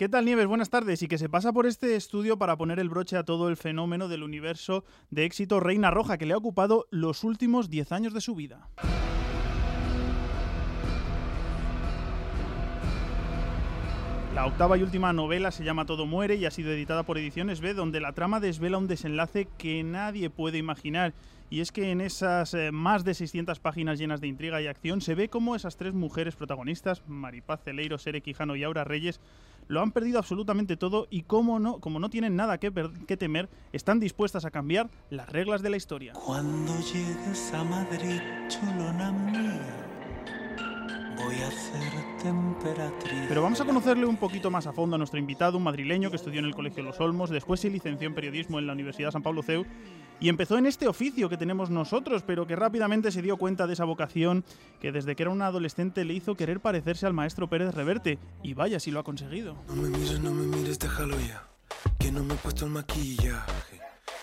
¿Qué tal, Nieves? Buenas tardes. Y que se pasa por este estudio para poner el broche a todo el fenómeno del universo de éxito Reina Roja, que le ha ocupado los últimos 10 años de su vida. La octava y última novela se llama Todo muere y ha sido editada por Ediciones B, donde la trama desvela un desenlace que nadie puede imaginar. Y es que en esas más de 600 páginas llenas de intriga y acción se ve cómo esas tres mujeres protagonistas, Maripaz Celeiro, Sere Quijano y Aura Reyes, lo han perdido absolutamente todo y como no tienen nada que temer, están dispuestas a cambiar las reglas de la historia. Cuando llegues a Madrid, chulona mía, voy a hacer temperatriz. Pero vamos a conocerle un poquito más a fondo a nuestro invitado, un madrileño que estudió en el Colegio Los Olmos, después se licenció en periodismo en la Universidad San Pablo CEU y empezó en este oficio que tenemos nosotros, pero que rápidamente se dio cuenta de esa vocación que desde que era un adolescente le hizo querer parecerse al maestro Pérez Reverte. Y vaya si lo ha conseguido. No me mires, déjalo ya, que no me he puesto el maquillaje.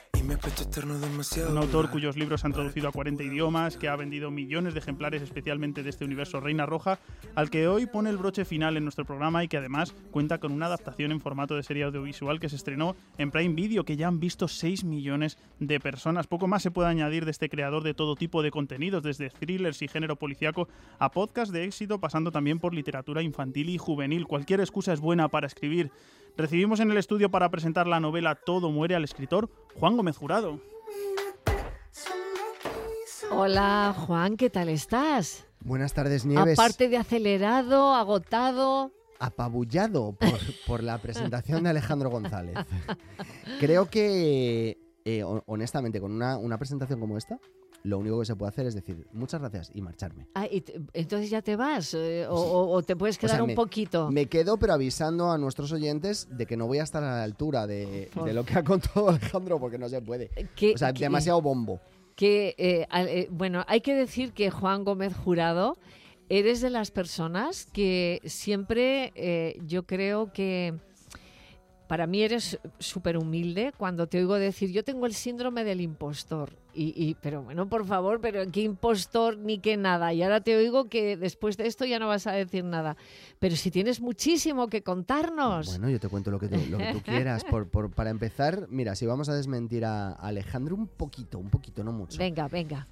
Un autor cuyos libros se han traducido a 40 idiomas, que ha vendido millones de ejemplares especialmente de este universo Reina Roja, al que hoy pone el broche final en nuestro programa y que además cuenta con una adaptación en formato de serie audiovisual que se estrenó en Prime Video, que ya han visto 6 millones de personas. Poco más se puede añadir de este creador de todo tipo de contenidos, desde thrillers y género policíaco a podcast de éxito, pasando también por literatura infantil y juvenil. Cualquier excusa es buena para escribir. Recibimos en el estudio para presentar la novela Todo muere al escritor Juan Gómez Jurado. Hola, Juan, ¿qué tal estás? Buenas tardes, Nieves. Aparte de acelerado, agotado... Apabullado por la presentación de Alejandro González. Creo que, honestamente, con una presentación como esta, lo único que se puede hacer es decir muchas gracias y marcharme. Entonces ya te vas o te puedes quedar un poquito. Me quedo, pero avisando a nuestros oyentes de que no voy a estar a la altura de lo que ha contado Alejandro, porque no se puede. Demasiado bombo. Bueno, hay que decir que Juan Gómez Jurado, eres de las personas que siempre yo creo que... Para mí eres súper humilde cuando te oigo decir, yo tengo el síndrome del impostor. Pero bueno, por favor, pero qué impostor ni qué nada. Y ahora te oigo que después de esto ya no vas a decir nada. Pero si tienes muchísimo que contarnos. Bueno, yo te cuento lo que tú quieras. Para empezar, mira, si vamos a desmentir a Alejandro un poquito, no mucho. Venga.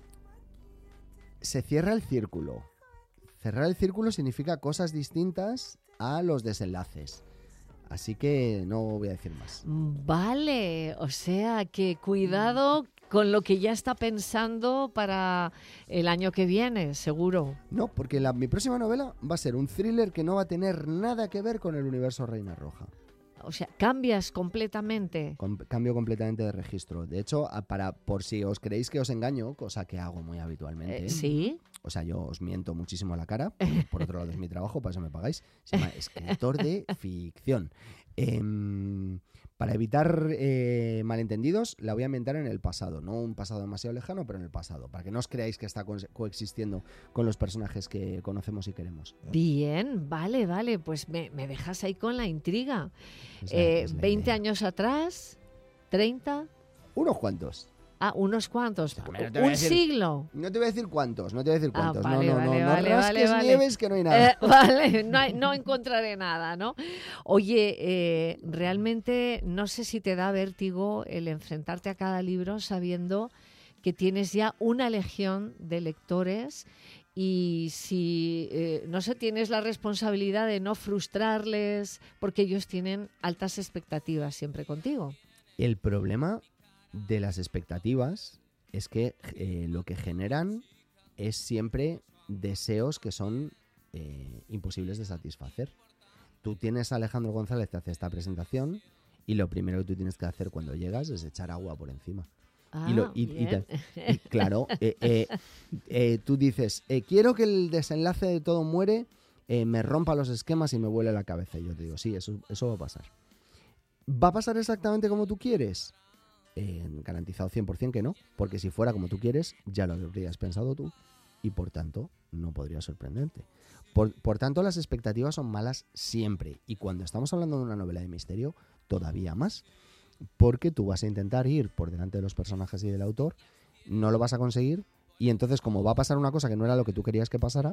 Se cierra el círculo. Cerrar el círculo significa cosas distintas a los desenlaces. Así que no voy a decir más. Vale, o sea que cuidado con lo que ya está pensando para el año que viene, seguro. No, porque mi próxima novela va a ser un thriller que no va a tener nada que ver con el universo Reina Roja. O sea, cambias completamente. Cambio completamente de registro. De hecho, por si os creéis que os engaño, cosa que hago muy habitualmente. ¿Sí? O sea, yo os miento muchísimo a la cara. Por otro lado, es mi trabajo, para eso me pagáis. Se llama escritor de ficción. Para evitar malentendidos, la voy a inventar en el pasado. No un pasado demasiado lejano, pero en el pasado. Para que no os creáis que está coexistiendo con los personajes que conocemos y queremos. Bien, vale. Pues me dejas ahí con la intriga. Es la 20 idea. años atrás, 30... Unos cuantos. Unos cuantos. Un siglo. No te voy a decir cuántos. No Vale, rasques, vale. Nieves, que no hay nada. Vale, no encontraré nada, ¿no? Oye, realmente no sé si te da vértigo el enfrentarte a cada libro sabiendo que tienes ya una legión de lectores y si, no sé, tienes la responsabilidad de no frustrarles porque ellos tienen altas expectativas siempre contigo. El problema de las expectativas es que lo que generan es siempre deseos que son imposibles de satisfacer. Tú tienes a Alejandro González que hace esta presentación y lo primero que tú tienes que hacer cuando llegas es echar agua por encima. Claro, tú dices, quiero que el desenlace de Todo muere me rompa los esquemas y me vuele la cabeza. Y yo te digo, sí, eso va a pasar. ¿Va a pasar exactamente como tú quieres? Garantizado 100% que no, porque si fuera como tú quieres, ya lo habrías pensado tú y por tanto no podría sorprenderte. Por tanto, las expectativas son malas siempre y cuando estamos hablando de una novela de misterio, todavía más, porque tú vas a intentar ir por delante de los personajes y del autor, no lo vas a conseguir y entonces como va a pasar una cosa que no era lo que tú querías que pasara,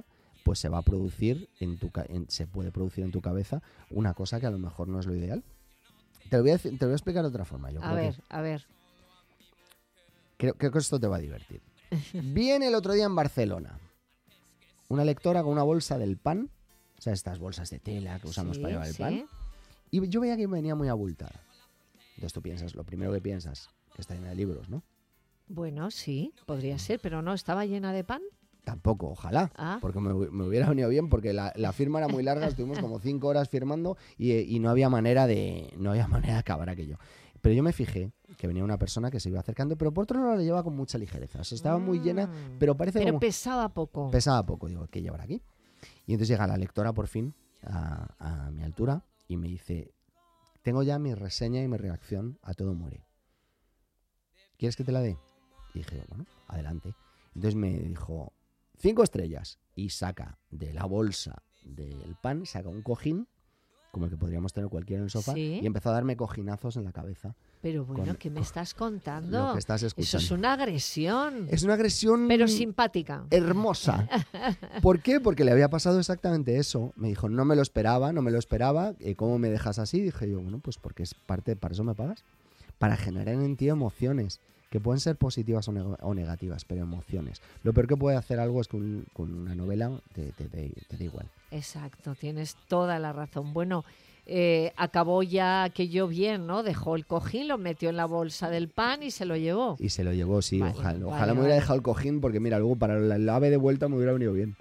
pues se va a producir se puede producir en tu cabeza una cosa que a lo mejor no es lo ideal. Te lo voy a explicar de otra forma. A ver. Creo que esto te va a divertir. Viene el otro día en Barcelona una lectora con una bolsa del pan, o sea, estas bolsas de tela que usamos para llevar el pan, y yo veía que venía muy abultada. Entonces tú piensas, lo primero que piensas, que está llena de libros, ¿no? Bueno, sí, podría ser, pero no, ¿estaba llena de pan? Tampoco, ojalá, porque me hubiera venido bien, porque la firma era muy larga, estuvimos como 5 horas firmando y no había manera de acabar aquello. Pero yo me fijé que venía una persona que se iba acercando, pero por otro lado la llevaba con mucha ligereza. O sea, estaba muy llena, pero parece pero como... pesaba poco. Pesaba poco, digo, ¿qué llevará aquí? Y entonces llega la lectora por fin a mi altura y me dice, tengo ya mi reseña y mi reacción a Todo muere. ¿Quieres que te la dé? Y dije, bueno, adelante. Entonces me dijo, 5 estrellas. Y saca de la bolsa del pan, saca un cojín, como el que podríamos tener cualquiera en el sofá, y empezó a darme cojinazos en la cabeza. Pero bueno, ¿qué me estás contando? Lo que estás escuchando. Eso es una agresión. Es una agresión... pero simpática. Hermosa. ¿Por qué? Porque le había pasado exactamente eso. Me dijo, no me lo esperaba. ¿Cómo me dejas así? Dije yo, bueno, pues porque es parte, para eso me pagas. Para generar en ti emociones, que pueden ser positivas o negativas, pero emociones. Lo peor que puede hacer algo es que con una novela te da igual. Exacto, tienes toda la razón. Bueno, acabó ya aquello bien, ¿no? Dejó el cojín, lo metió en la bolsa del pan y se lo llevó. Y se lo llevó, sí. Vale, ojalá me hubiera dejado el cojín, porque mira, luego para el ave de vuelta me hubiera venido bien.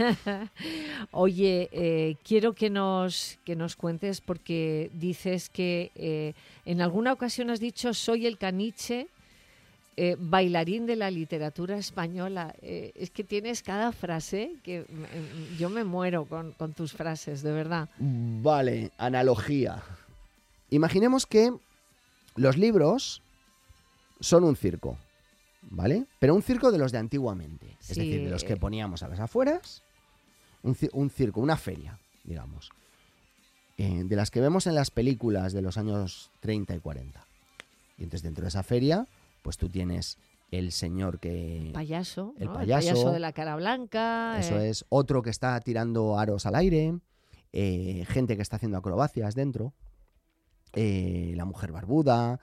Oye, quiero que nos cuentes, porque dices que en alguna ocasión has dicho, soy el caniche bailarín de la literatura española. Es que tienes cada frase que yo me muero con tus frases, de verdad. Vale, analogía. Imaginemos que los libros son un circo, ¿vale? Pero un circo de los de antiguamente. Sí, es decir, de los que poníamos a las afueras. Un circo, una feria, digamos. De las que vemos en las películas de los años 30 y 40. Y entonces dentro de esa feria, pues tú tienes el señor que... Payaso, el ¿no? payaso. El payaso de la cara blanca. Eso es. Otro que está tirando aros al aire. Gente que está haciendo acrobacias dentro. La mujer barbuda.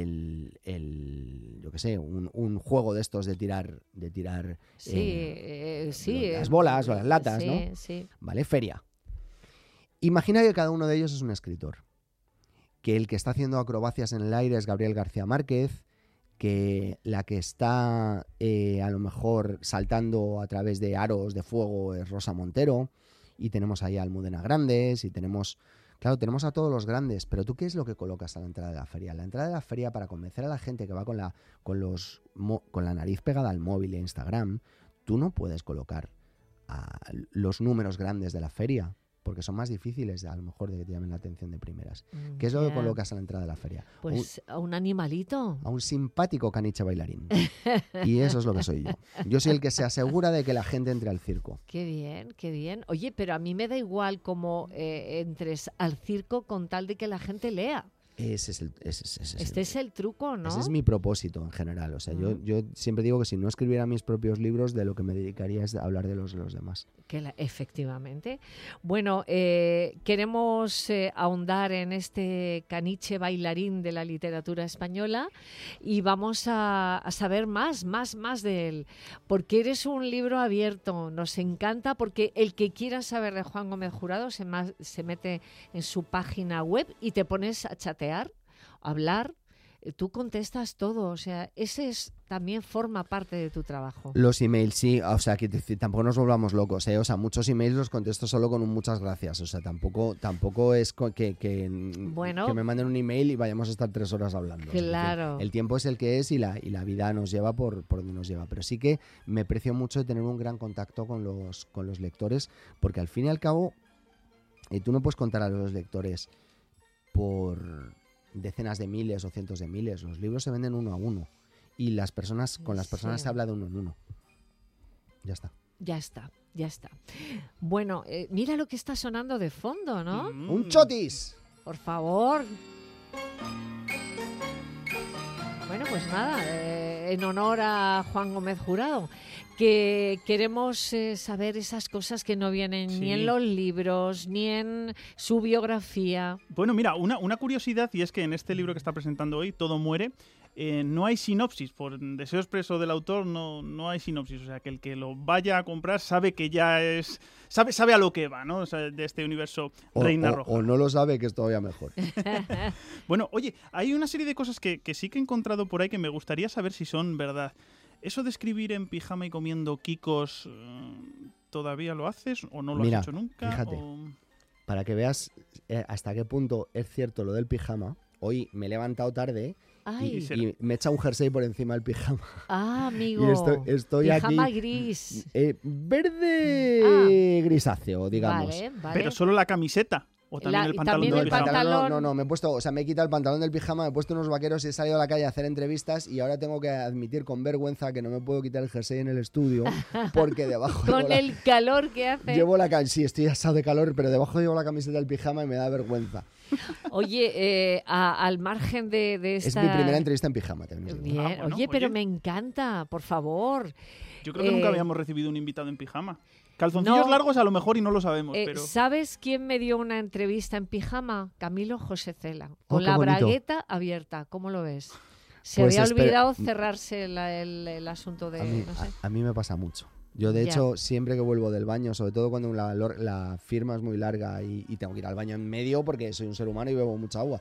Yo qué sé, un juego de estos de tirar las bolas o las latas, sí, ¿no? Sí. Vale, feria. Imagina que cada uno de ellos es un escritor. Que el que está haciendo acrobacias en el aire es Gabriel García Márquez, que la que está a lo mejor saltando a través de aros de fuego es Rosa Montero, y tenemos ahí a Almudena Grandes, y tenemos a todos los grandes, pero ¿tú qué es lo que colocas a la entrada de la feria? La entrada de la feria, para convencer a la gente que va con la nariz pegada al móvil e Instagram, tú no puedes colocar los números grandes de la feria, porque son más difíciles a lo mejor de que te llamen la atención de primeras. ¿Qué es lo que colocas a la entrada de la feria? Pues a un animalito. A un simpático caniche bailarín. Y eso es lo que soy yo. Yo soy el que se asegura de que la gente entre al circo. Qué bien, qué bien. Oye, pero a mí me da igual cómo entres al circo con tal de que la gente lea. Este es el truco, ¿no? Ese es mi propósito en general. O sea, yo siempre digo que si no escribiera mis propios libros, de lo que me dedicaría es a hablar de los demás. Efectivamente. Bueno, queremos ahondar en este caniche bailarín de la literatura española y vamos a saber más de él. Porque eres un libro abierto. Nos encanta, porque el que quiera saber de Juan Gómez Jurado se mete en su página web y te pones a chatear, hablar, tú contestas todo, o sea, también forma parte de tu trabajo. Los emails, sí, o sea, que tampoco nos volvamos locos, o sea, muchos emails los contesto solo con un muchas gracias, o sea, tampoco es que me manden un email y vayamos a estar 3 horas hablando. Claro. Es decir, el tiempo es el que es y la vida nos lleva por donde nos lleva, pero sí que me precio mucho de tener un gran contacto con los lectores, porque al fin y al cabo, tú no puedes contar a los lectores por decenas de miles o cientos de miles. Los libros se venden uno a uno y con las personas se habla de uno en uno. Ya está. Bueno, mira lo que está sonando de fondo, ¿no? ¡Un chotis! Por favor. Bueno, pues nada, en honor a Juan Gómez Jurado. que queremos saber esas cosas que no vienen ni en los libros, ni en su biografía. Bueno, mira, una curiosidad, y es que en este libro que está presentando hoy, Todo muere, no hay sinopsis. Por deseo expreso del autor no hay sinopsis. O sea, que el que lo vaya a comprar sabe que ya es... Sabe a lo que va, ¿no? O sea, de este universo Reina Roja. O no lo sabe, que es todavía mejor. Bueno, oye, hay una serie de cosas que sí que he encontrado por ahí que me gustaría saber si son verdad. ¿Eso de escribir en pijama y comiendo quicos, todavía lo haces o no lo has hecho nunca? Fíjate, para que veas hasta qué punto es cierto lo del pijama, hoy me he levantado tarde y me he echado un jersey por encima del pijama. Ah, amigo. Y estoy pijama aquí, gris. Verde grisáceo, digamos. Vale. Pero solo la camiseta. ¿O también el pantalón también del el pijama? pantalón. No, me he puesto, o sea, me he quitado el pantalón del pijama, me he puesto unos vaqueros y he salido a la calle a hacer entrevistas y ahora tengo que admitir con vergüenza que no me puedo quitar el jersey en el estudio porque debajo con el calor que hace. Sí, estoy asado de calor, pero debajo llevo la camiseta del pijama y me da vergüenza. Oye, al margen de esta... Es mi primera entrevista en pijama también. Bien. Bueno, pero me encanta, por favor. Yo creo que nunca habíamos recibido un invitado en pijama. Calzoncillos largos a lo mejor y no lo sabemos, pero... ¿Sabes quién me dio una entrevista en pijama? Camilo José Cela, con la bonito. bragueta abierta. ¿Cómo lo ves? Se Pues había olvidado cerrarse el asunto de... A mí me pasa mucho. Yo, de hecho, siempre que vuelvo del baño, sobre todo cuando la firma es muy larga y tengo que ir al baño en medio porque soy un ser humano y bebo mucha agua,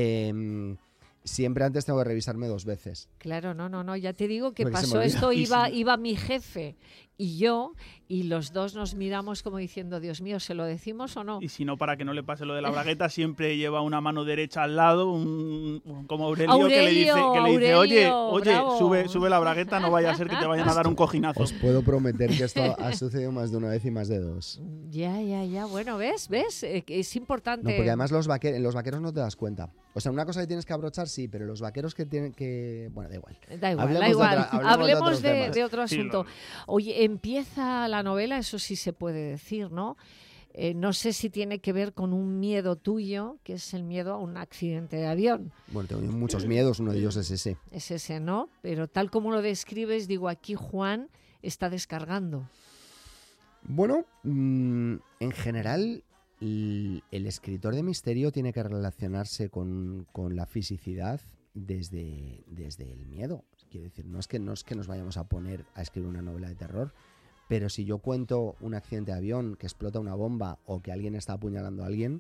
siempre antes tengo que revisarme 2 veces. Claro, no, ya te digo que Porque pasó esto, iba mi jefe y yo, y los dos nos miramos como diciendo, Dios mío, ¿se lo decimos o no? Y si no, para que no le pase lo de la bragueta, siempre lleva una mano derecha al lado, como Aurelio, que le dice, oye, sube la bragueta, no vaya a ser que te vayan a dar un cojinazo. Os puedo prometer que esto ha sucedido más de una vez y más de 2. Ya, bueno, ¿ves? Es importante. No, porque además en los vaqueros no te das cuenta. O sea, una cosa que tienes que abrochar, sí, pero los vaqueros que tienen que... Bueno, da igual. Hablemos de otro asunto. Sí, Oye, empieza la novela, eso sí se puede decir, ¿no? No sé si tiene que ver con un miedo tuyo, que es el miedo a un accidente de avión. Bueno, tengo muchos miedos, uno de ellos es ese. Es ese, ¿no? Pero tal como lo describes, digo, aquí Juan está descargando. Bueno, en general... El escritor de misterio tiene que relacionarse con la fisicidad desde el miedo. Quiero decir, no es que nos vayamos a poner a escribir una novela de terror, pero si yo cuento un accidente de avión, que explota una bomba o que alguien está apuñalando a alguien,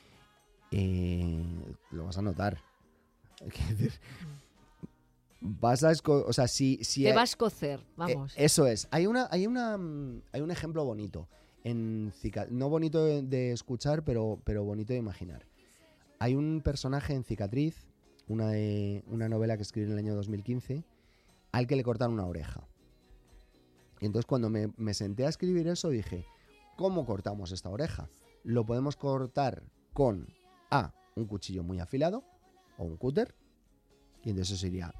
lo vas a notar. Quiero decir, vas a te va a escocer, vamos. Eso es. Hay un ejemplo bonito. No bonito de escuchar, pero bonito de imaginar. Hay un personaje en Cicatriz, una novela que escribí en el año 2015, al que le cortaron una oreja. Y entonces cuando me senté a escribir eso dije, ¿cómo cortamos esta oreja? Lo podemos cortar con un cuchillo muy afilado o un cúter, y entonces eso iría.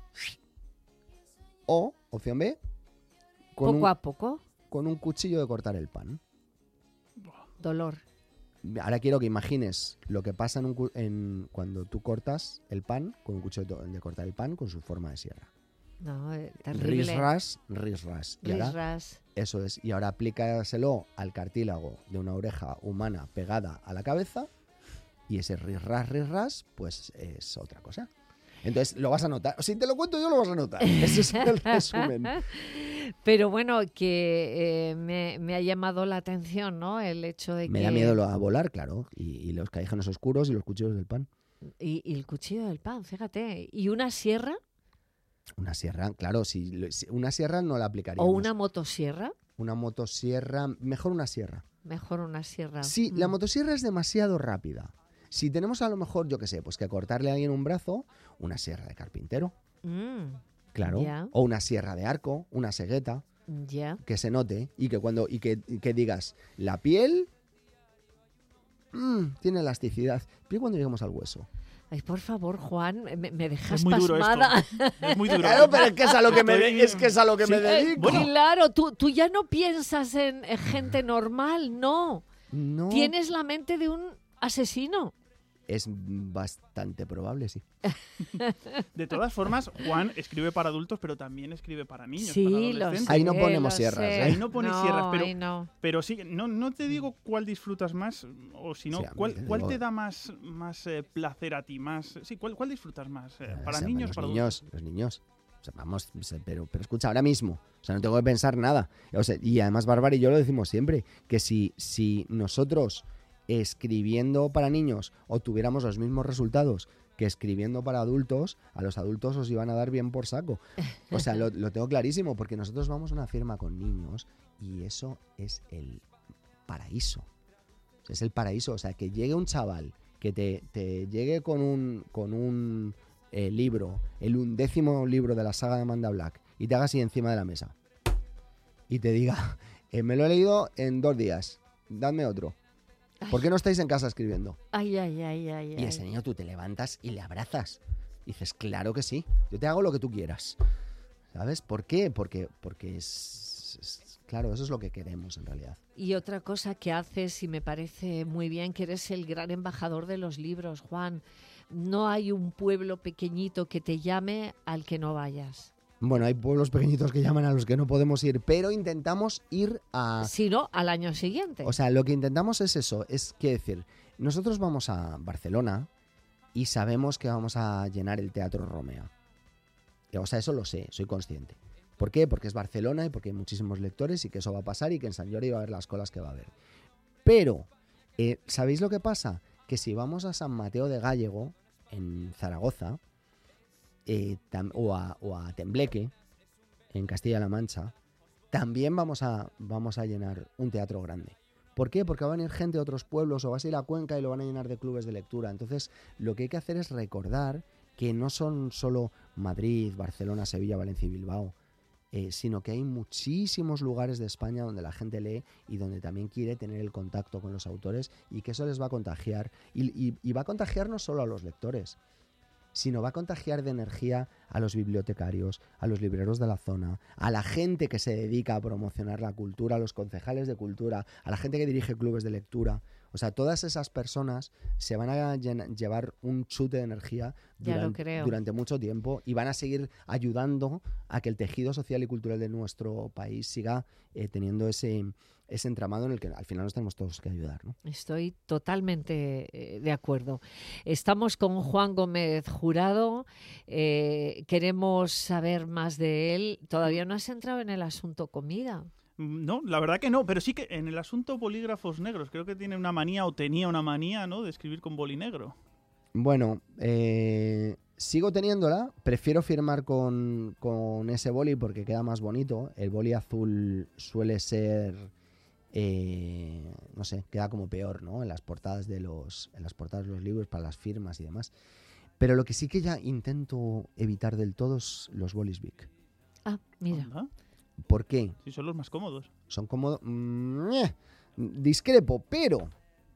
O, opción B, poco a poco, con un cuchillo de cortar el pan. Dolor. Ahora quiero que imagines lo que pasa cuando tú cortas el pan con un cuchillo de cortar el pan con su forma de sierra. No, terrible. Ris-ras. Eso es. Y ahora aplícaselo al cartílago de una oreja humana pegada a la cabeza y ese ris-ras, pues es otra cosa. Entonces lo vas a notar. Si te lo cuento yo, lo vas a notar. Ese es el resumen. Pero bueno, que me ha llamado la atención, ¿no? El hecho de que... Me da miedo a volar, claro. Y los callejones oscuros y los cuchillos del pan. Y el cuchillo del pan, fíjate. ¿Y una sierra? Una sierra, claro. Si una sierra no la aplicaríamos. ¿O una motosierra? Una motosierra, mejor una sierra. Mejor una sierra. Sí, la motosierra es demasiado rápida. Si tenemos a lo mejor, yo qué sé, pues que cortarle a alguien un brazo, una sierra de carpintero. Claro. Ya. O una sierra de arco, una segueta. Ya. Que se note y que digas, la piel tiene elasticidad. Pero cuando lleguemos al hueso. Ay, por favor, Juan, me dejas es muy pasmada. Duro esto. Es muy duro. Claro, pero es que es a lo que me dedico. Bueno. Claro, tú ya no piensas en gente normal, no. No. Tienes la mente de un asesino. Es bastante probable, sí. De todas formas, Juan escribe para adultos, pero también escribe para niños, Sí, para lo adolescentes. sé, Ahí no ponemos lo sierras, sé. ¿eh? Ahí no pones sierras, pero, ahí no. pero sí, no te digo cuál disfrutas más, o si no, Sí, a mí cuál digo- te da más placer a ti, más, sí, ¿cuál disfrutas más? ¿Para O sea, niños o los para niños, adultos? los niños. O sea, vamos, pero escucha, ahora mismo, o sea, no tengo que pensar nada. O sea, y además Bárbara y yo lo decimos siempre, que si nosotros escribiendo para niños obtuviéramos los mismos resultados que escribiendo para adultos, a los adultos os iban a dar bien por saco. O sea, lo tengo clarísimo, porque nosotros vamos a una firma con niños y eso es el paraíso. O sea, es el paraíso. O sea, que llegue un chaval, que te llegue con un libro, el 11º libro de la saga de Amanda Black, y te haga así encima de la mesa. Y te diga, me lo he leído en 2 días, dadme otro. ¿Por qué no estáis en casa escribiendo? Ay. Y ese niño tú te levantas y le abrazas. Y dices, claro que sí, yo te hago lo que tú quieras. ¿Sabes? ¿Por qué? Porque claro, eso es lo que queremos en realidad. Y otra cosa que haces, y me parece muy bien, que eres el gran embajador de los libros, Juan. No hay un pueblo pequeñito que te llame al que no vayas. Bueno, hay pueblos pequeñitos que llaman a los que no podemos ir, pero intentamos ir a... Si no, al año siguiente. O sea, lo que intentamos es eso, es que decir, nosotros vamos a Barcelona y sabemos que vamos a llenar el Teatro Romea. O sea, eso lo sé, soy consciente. ¿Por qué? Porque es Barcelona y porque hay muchísimos lectores y que eso va a pasar y que en Sant Jordi va a haber las colas que va a haber. Pero, ¿sabéis lo que pasa? Que si vamos a San Mateo de Gállego, en Zaragoza, o a Tembleque, en Castilla-La Mancha, también vamos a llenar un teatro grande. ¿Por qué? Porque va a venir gente de otros pueblos, o vas a ir a Cuenca y lo van a llenar de clubes de lectura. Entonces, lo que hay que hacer es recordar que no son solo Madrid, Barcelona, Sevilla, Valencia y Bilbao, sino que hay muchísimos lugares de España donde la gente lee y donde también quiere tener el contacto con los autores, y que eso les va a contagiar. Y va a contagiar no solo a los lectores, sino va a contagiar de energía a los bibliotecarios, a los libreros de la zona, a la gente que se dedica a promocionar la cultura, a los concejales de cultura, a la gente que dirige clubes de lectura. O sea, todas esas personas se van a llevar un chute de energía durante mucho tiempo, y van a seguir ayudando a que el tejido social y cultural de nuestro país siga teniendo ese entramado en el que al final nos tenemos todos que ayudar, ¿no? Estoy totalmente de acuerdo. Estamos con Juan Gómez Jurado, queremos saber más de él. Todavía no has entrado en el asunto comida. No, la verdad que no, pero sí que en el asunto bolígrafos negros, creo que tiene una manía, o tenía una manía, ¿no?, de escribir con boli negro. Bueno, sigo teniéndola, prefiero firmar con ese boli porque queda más bonito. El boli azul suele ser, no sé, queda como peor, ¿no? En las portadas de los libros, para las firmas y demás. Pero lo que sí que ya intento evitar del todo es los bolis Bic. Ah, mira. Anda. ¿Por qué? Sí, son los más cómodos. Son cómodos. Discrepo, pero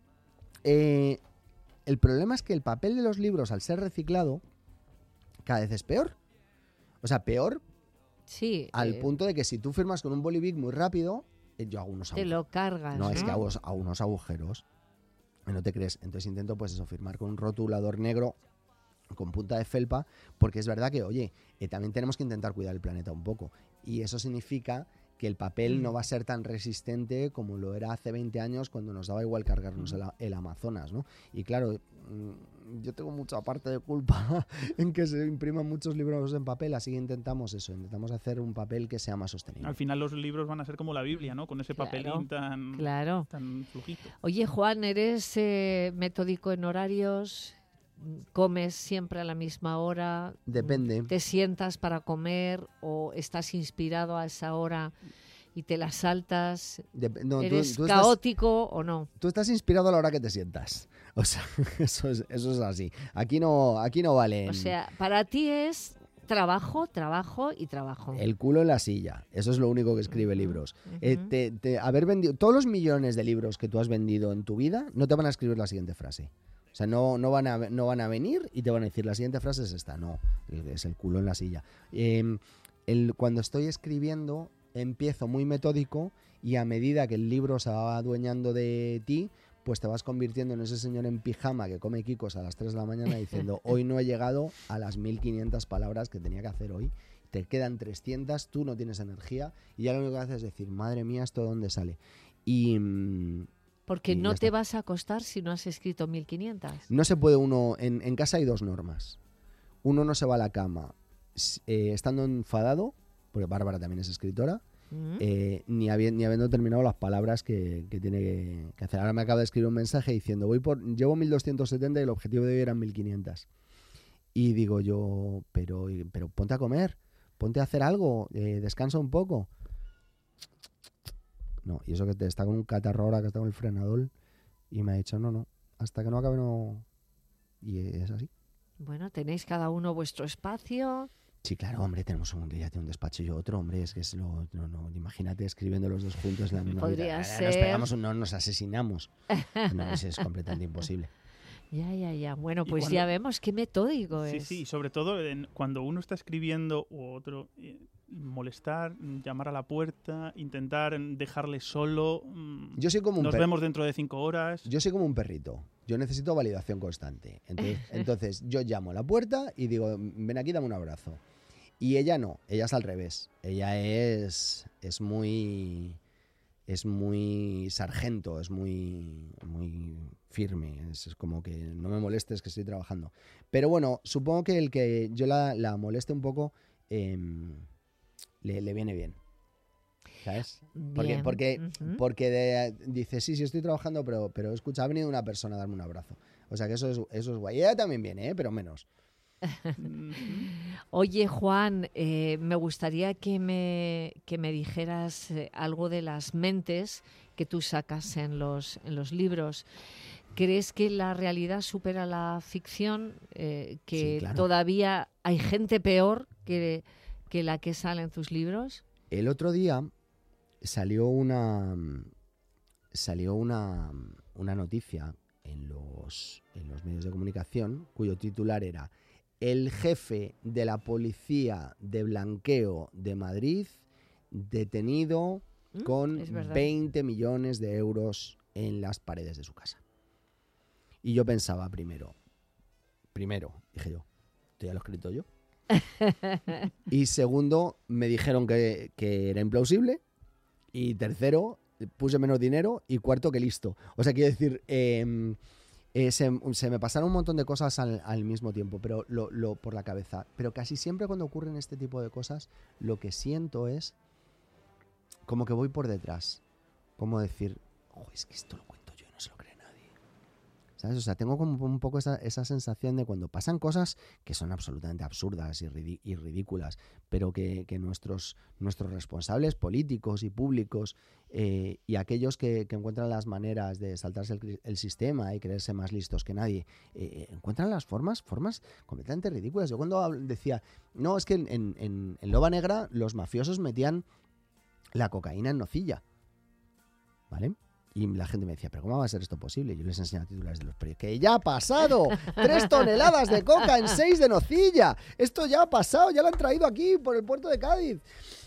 el problema es que el papel de los libros, al ser reciclado, cada vez es peor. O sea, peor Sí. al punto de que si tú firmas con un boli Bic muy rápido, yo hago unos Te agujeros. lo cargas, No, es que hago unos agujeros. No te crees. Entonces intento, pues eso, firmar con un rotulador negro con punta de felpa, porque es verdad que, oye, también tenemos que intentar cuidar el planeta un poco. Y eso significa que el papel no va a ser tan resistente como lo era hace 20 años, cuando nos daba igual cargarnos el Amazonas, ¿no? Y claro, yo tengo mucha parte de culpa en que se impriman muchos libros en papel, así que intentamos hacer un papel que sea más sostenible. Al final los libros van a ser como la Biblia, ¿no? Con ese papelín tan flujito. Oye, Juan, ¿eres metódico en horarios? ¿Comes siempre a la misma hora? Depende. ¿Te sientas para comer o estás inspirado a esa hora y te la saltas? No, ¿Eres tú caótico o no? Tú estás inspirado a la hora que te sientas. O sea, eso es así. Aquí no vale. O sea, para ti es trabajo, trabajo y trabajo. El culo en la silla. Eso es lo único que escribe libros. Haber vendido todos los millones de libros que tú has vendido en tu vida, no te van a escribir la siguiente frase. O sea, no van a venir y te van a decir la siguiente frase es esta. No, es el culo en la silla. Cuando estoy escribiendo, empiezo muy metódico, y a medida que el libro se va adueñando de ti, pues te vas convirtiendo en ese señor en pijama que come quicos a las 3 de la mañana diciendo hoy no he llegado a las 1500 palabras que tenía que hacer hoy, te quedan 300, tú no tienes energía y ya lo único que haces es decir, madre mía, ¿esto de dónde sale? Porque y no ya te está. vas a acostar si no has escrito 1500. No se puede uno, en casa hay 2 normas. Uno no se va a la cama estando enfadado, porque Bárbara también es escritora, ni habiendo terminado las palabras que tiene que hacer. Ahora me acaba de escribir un mensaje diciendo, llevo 1270 y el objetivo de hoy eran 1500. Y digo yo, pero ponte a comer, ponte a hacer algo, descansa un poco. No, y eso que está con un catarro ahora, que está con el frenador, y me ha dicho, no, hasta que no acabe no... Y es así. Bueno, tenéis cada uno vuestro espacio. Sí, claro, hombre, tenemos un día tiene un despacho y otro, hombre, es que es no, imagínate escribiendo los dos juntos en la misma Podría habitación. ser. Nos pegamos, no nos asesinamos. No, eso es completamente imposible. Ya. Bueno, Y pues cuando- ya vemos qué metódico Sí, es. sí, y sobre todo cuando uno está escribiendo u otro, molestar, llamar a la puerta, intentar dejarle solo. Yo soy como un Nos vemos dentro de 5 horas. Yo soy como un perrito. Yo necesito validación constante. Entonces yo llamo a la puerta y digo, ven aquí, dame un abrazo. Y ella no, ella es al revés. Ella es muy sargento, es muy firme. Es como que no me molestes que estoy trabajando. Pero bueno, supongo que el que yo la moleste un poco le viene bien. ¿Sabes? Bien. Porque dice, sí, estoy trabajando, pero escucha, ha venido una persona a darme un abrazo. O sea que eso es guay. Y ella también viene, pero menos. Oye, Juan, me gustaría que me dijeras algo de las mentes que tú sacas en los libros. ¿Crees que la realidad supera la ficción? ¿Que Sí, claro. todavía hay gente peor que la que sale en tus libros? El otro día salió una noticia en los medios de comunicación cuyo titular era el jefe de la policía de blanqueo de Madrid detenido con es verdad. 20 millones de euros en las paredes de su casa. Y yo pensaba primero, dije yo, ¿esto ya lo he escrito yo? Y segundo, me dijeron que era implausible. Y tercero, puse menos dinero. Y cuarto, que listo. O sea, quiero decir, se me pasaron un montón de cosas al mismo tiempo, pero por la cabeza. Pero casi siempre cuando ocurren este tipo de cosas, lo que siento es como que voy por detrás. Como decir, es que esto lo cuento yo y no se lo cree nadie. ¿Sabes? O sea, tengo como un poco esa sensación de cuando pasan cosas que son absolutamente absurdas y ridículas, pero que nuestros responsables políticos y públicos y aquellos que encuentran las maneras de saltarse el sistema y creerse más listos que nadie, encuentran las formas completamente ridículas. Yo cuando decía, no, es que en Loba Negra los mafiosos metían la cocaína en nocilla, ¿vale? Y la gente me decía, ¿pero cómo va a ser esto posible? Yo les enseñaba titulares de los periódicos. ¡Que ya ha pasado! 3 toneladas de coca en 6 de nocilla. Esto ya ha pasado, ya lo han traído aquí por el puerto de Cádiz.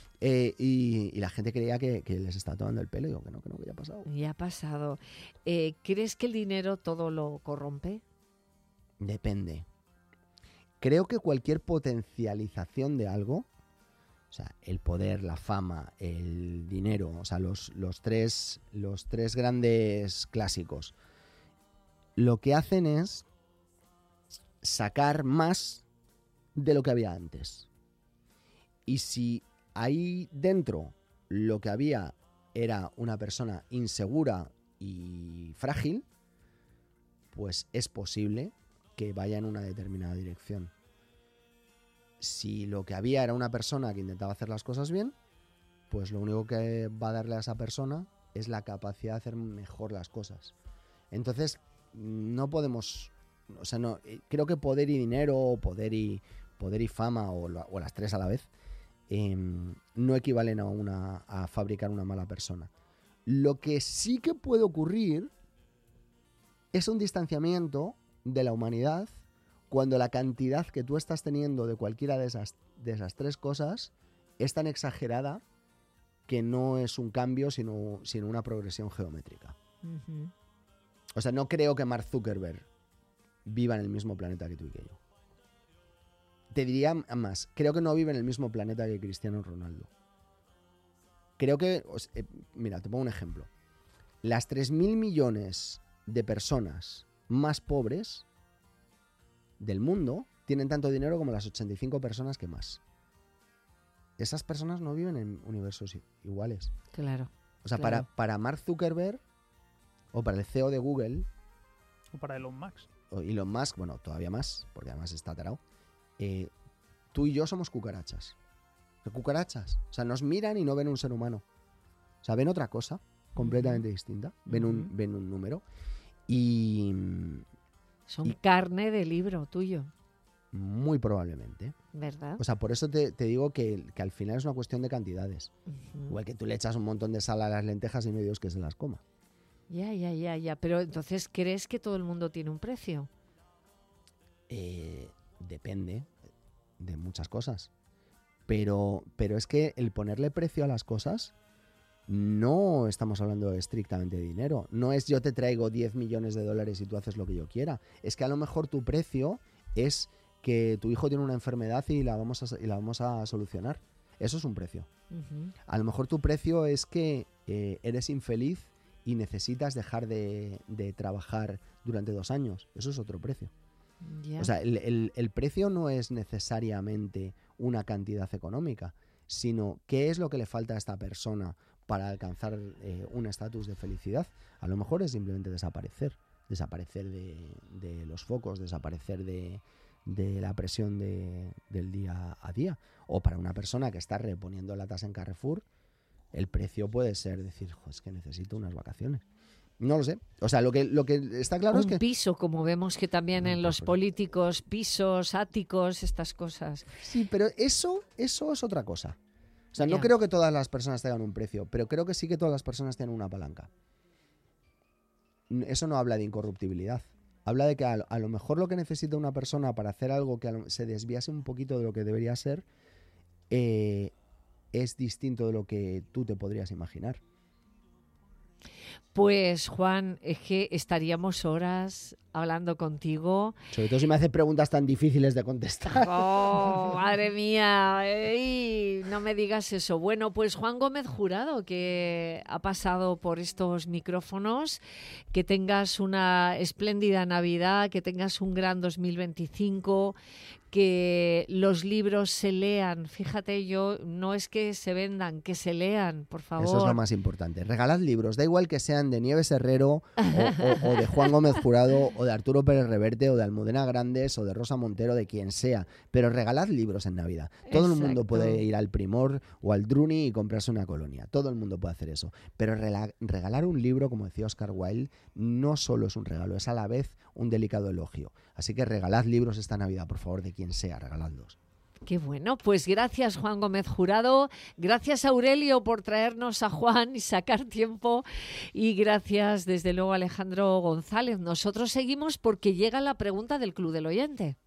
Y la gente creía que les estaba tomando el pelo. Y digo, que no, que ya ha pasado. Ya ha pasado. ¿Crees que el dinero todo lo corrompe? Depende. Creo que cualquier potencialización de algo, o sea, el poder, la fama, el dinero, o sea, los tres grandes clásicos, lo que hacen es sacar más de lo que había antes. Y si ahí dentro lo que había era una persona insegura y frágil, pues es posible que vaya en una determinada dirección. Si lo que había era una persona que intentaba hacer las cosas bien, pues lo único que va a darle a esa persona es la capacidad de hacer mejor las cosas. Entonces, no podemos... O sea, no, creo que poder y dinero, o poder y fama, o las tres a la vez, no equivalen a fabricar una mala persona. Lo que sí que puede ocurrir es un distanciamiento de la humanidad cuando la cantidad que tú estás teniendo de cualquiera de esas 3 cosas es tan exagerada que no es un cambio, sino una progresión geométrica. Uh-huh. O sea, no creo que Mark Zuckerberg viva en el mismo planeta que tú y que yo. Te diría más, creo que no vive en el mismo planeta que Cristiano Ronaldo. Creo que, mira, te pongo un ejemplo. Las 3.000 millones de personas más pobres del mundo tienen tanto dinero como las 85 personas que más. Esas personas no viven en universos iguales. Claro. O sea, claro. para Mark Zuckerberg o para el CEO de Google O para Elon Musk. o Elon Musk, bueno, todavía más, porque además está tarado, tú y yo somos cucarachas. Cucarachas. O sea, nos miran y no ven un ser humano. O sea, ven otra cosa completamente distinta. Ven un número. Y son carne de libro tuyo. Muy probablemente. ¿Verdad? O sea, por eso te digo que al final es una cuestión de cantidades. Igual que tú le echas un montón de sal a las lentejas y no hay Dios que se las coma. Ya. Pero entonces, ¿crees que todo el mundo tiene un precio? Depende de muchas cosas. Pero es que el ponerle precio a las cosas, no estamos hablando estrictamente de dinero. No es yo te traigo 10 millones de dólares y tú haces lo que yo quiera. Es que a lo mejor tu precio es que tu hijo tiene una enfermedad y la vamos a solucionar. Eso es un precio. A lo mejor tu precio es que eres infeliz y necesitas dejar de trabajar durante 2 años. Eso es otro precio. Yeah. O sea, el precio no es necesariamente una cantidad económica, sino qué es lo que le falta a esta persona para alcanzar un estatus de felicidad. A lo mejor es simplemente desaparecer de los focos, desaparecer de la presión del día a día. O para una persona que está reponiendo latas en Carrefour, el precio puede ser decir, es que necesito unas vacaciones. No lo sé. O sea, lo que está claro es que... Un piso, como vemos que también en los políticos, pisos, áticos, estas cosas. Sí, pero eso es otra cosa. O sea, no creo que todas las personas tengan un precio, pero creo que sí que todas las personas tienen una palanca. Eso no habla de incorruptibilidad. Habla de que a lo mejor lo que necesita una persona para hacer algo que se desviase un poquito de lo que debería ser es distinto de lo que tú te podrías imaginar. Pues Juan, es que estaríamos horas hablando contigo. Sobre todo si me haces preguntas tan difíciles de contestar. ¡Oh, madre mía! ¡Ey! No me digas eso. Bueno, pues Juan Gómez Jurado, que ha pasado por estos micrófonos, que tengas una espléndida Navidad, que tengas un gran 2025, que los libros se lean. Fíjate, no es que se vendan, que se lean, por favor. Eso es lo más importante. Regalad libros, da igual que sean de Nieves Herrero o de Juan Gómez Jurado o de Arturo Pérez Reverte o de Almudena Grandes o de Rosa Montero, de quien sea, pero regalad libros en Navidad. Todo el mundo puede ir al Primor o al Druni y comprarse una colonia. Todo el mundo puede hacer eso. Pero regalar un libro, como decía Oscar Wilde, no solo es un regalo, es a la vez un delicado elogio. Así que regalad libros esta Navidad, por favor, de quien sea, regaladlos. Qué bueno, pues gracias Juan Gómez Jurado, gracias Aurelio por traernos a Juan y sacar tiempo, y gracias desde luego Alejandro González. Nosotros seguimos porque llega la pregunta del Club del Oyente.